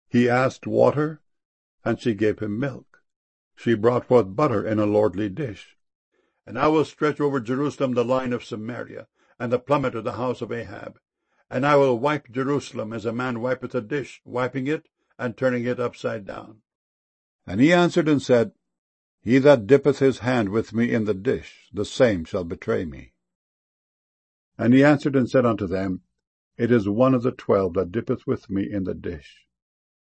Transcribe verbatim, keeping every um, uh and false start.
He asked water, and she gave him milk. She brought forth butter in a lordly dish. And I will stretch over Jerusalem the line of Samaria, and the plummet of the house of Ahab. And I will wipe Jerusalem as a man wipeth a dish, wiping it, and turning it upside down. And he answered and said, He that dippeth his hand with me in the dish, the same shall betray me. And he answered and said unto them, It is one of the twelve that dippeth with me in the dish.